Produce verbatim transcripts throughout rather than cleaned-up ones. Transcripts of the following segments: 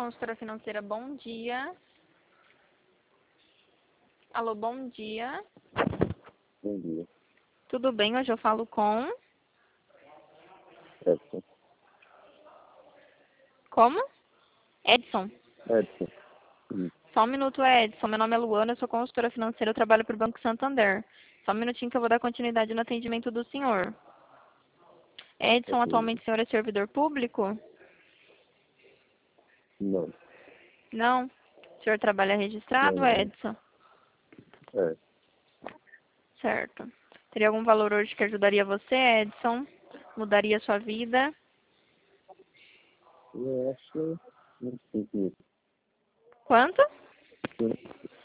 consultora financeira, bom dia. Alô, bom dia. Bom dia. Tudo bem? Hoje eu falo com... Edson. Como? Edson. Edson. Isso. Só um minuto, Edson. Meu nome é Luana, eu sou consultora financeira, eu trabalho para o Banco Santander. Só um minutinho que eu vou dar continuidade no atendimento do senhor. Edson, Ok. atualmente o senhor é servidor público? Não. Não. O senhor trabalha registrado, Não, não. Edson? É. Certo. Teria algum valor hoje que ajudaria você, Edson? Mudaria a sua vida? Eu acho uns cinco mil. Quanto? Sim.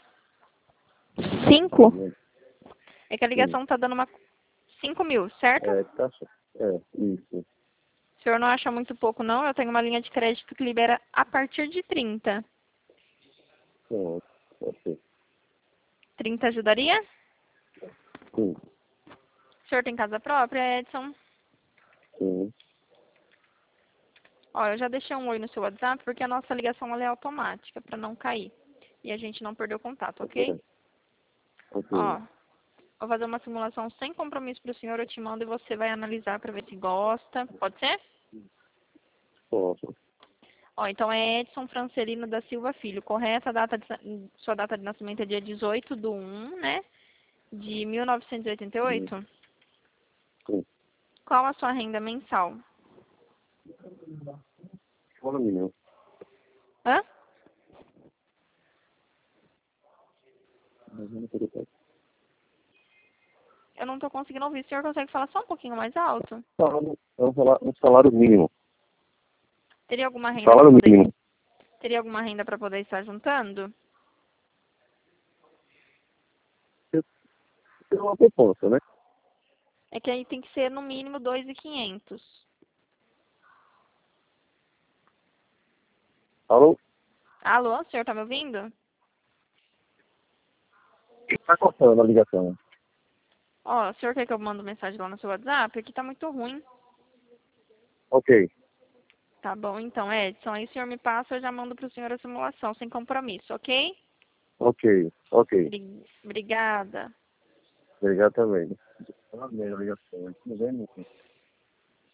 Cinco? Né? É que a Sim. ligação tá dando uma... Cinco mil, certo? É, taxa. É, isso. O senhor não acha muito pouco, não? Eu tenho uma linha de crédito que libera a partir de trinta. Então, ok. trinta ajudaria? Sim. O senhor tem casa própria, Edson? Sim. Ó, eu já deixei um oi no seu WhatsApp porque a nossa ligação ela é automática, para não cair. E a gente não perder o contato, ok? Ok. Ok. Ó, vou fazer uma simulação sem compromisso para o senhor, eu te mando e você vai analisar para ver se gosta. Pode ser? Posso. Ó, então é Edson Francelino da Silva Filho, correta? A data de, sua data de nascimento é dia dezoito de um, né? De mil novecentos e oitenta e Sim. oito? Sim. Qual a sua renda mensal? Fala, menino. Hã? Mas eu não queria falar. Eu não tô conseguindo ouvir. O senhor consegue falar só um pouquinho mais alto? Salário- É um salário, um salário mínimo. Teria alguma renda para Salário poder, mínimo. teria alguma renda para poder estar juntando? Eu tenho uma poupança, né? É que aí tem que ser no mínimo dois mil e quinhentos. Alô? Alô, o senhor tá me ouvindo? Tá cortando a ligação. Ó, o senhor quer que eu mando mensagem lá no seu WhatsApp? Aqui tá muito ruim. Ok. Tá bom, então, Edson. Aí o senhor me passa, eu já mando pro senhor a simulação, sem compromisso, ok? Ok. Ok. Bri- Obrigada. Obrigado também. Tá bem, a ligação. Tudo bem, meu filho?